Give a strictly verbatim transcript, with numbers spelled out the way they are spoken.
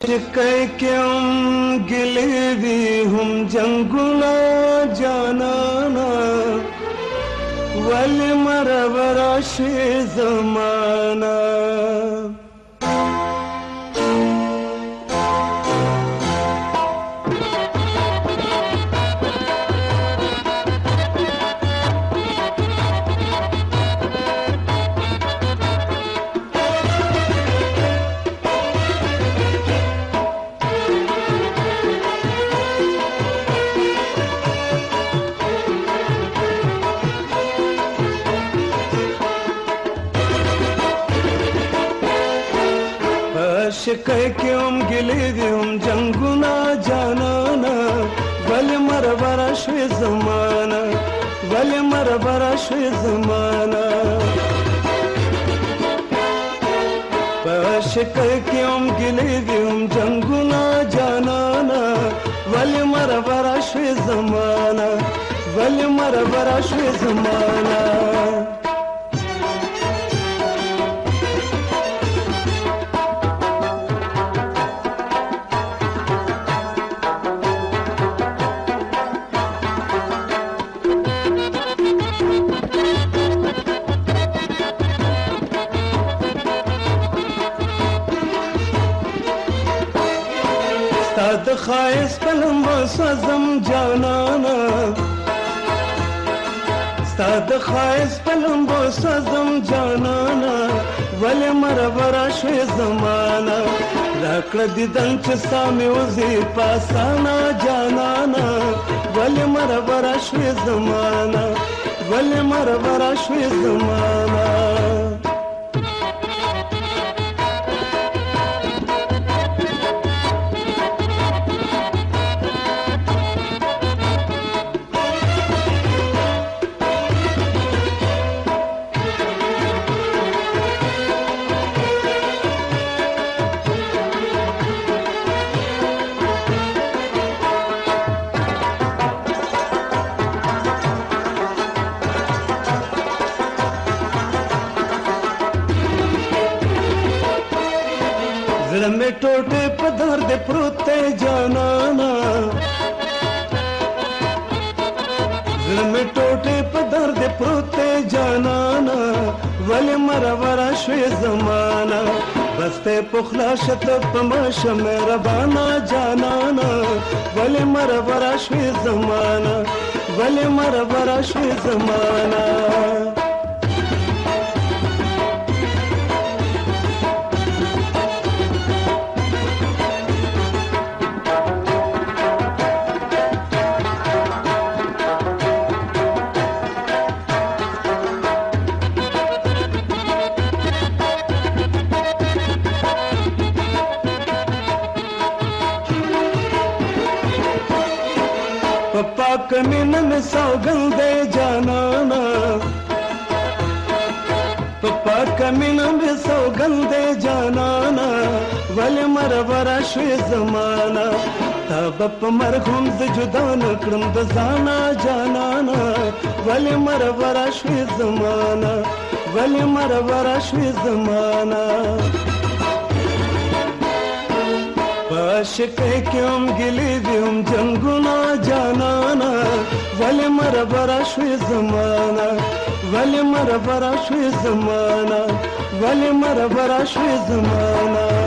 शिकाय क्यों गिले भी हम जंगुला जानाना वल मरवरा शे जमाना शिकाय क्यों गिले हम जंगुना जानाना वल मरवरा शे जमाना वल मरवरा शे जमाना शिकाय क्यों गिले हम जंगुना जानाना वल मरवरा शे जमाना वल मरवरा शे जमाना ستاد خایس پلم وسزم جانانا ستاد خایس پلم وسزم جانانا ول مرورا شوی زمانا راکړه دیدن چې سامي وزي پاسانا جانانا ول مرورا شوی زمانا ول مرورا شوی زمانا زړه مې ټوټې په درد پروت دی جانانا زړه مې ټوټې په درد پروت دی جانانا ولې مرورا شوې زمانہ بس ته پخلا شت په ماشه مهربانا جانانا ولې مرورا شوې زمانہ ولې مرورا شوې زمانہ पाक मीन में सौगल दे जानाना पाक मीन में सौगल दे जानाना वल मरवरा शोय जमाना तब मरहुम द जुदा नकरम द जाना जानाना वल मरवरा शोय जमाना वल मरवरा शोय जमाना शिकाय क्यों गिले हम जंगुना जानाना वल मरवरा शोय जमाना वल मरवरा शोय जमाना वल मरवरा शोय जमाना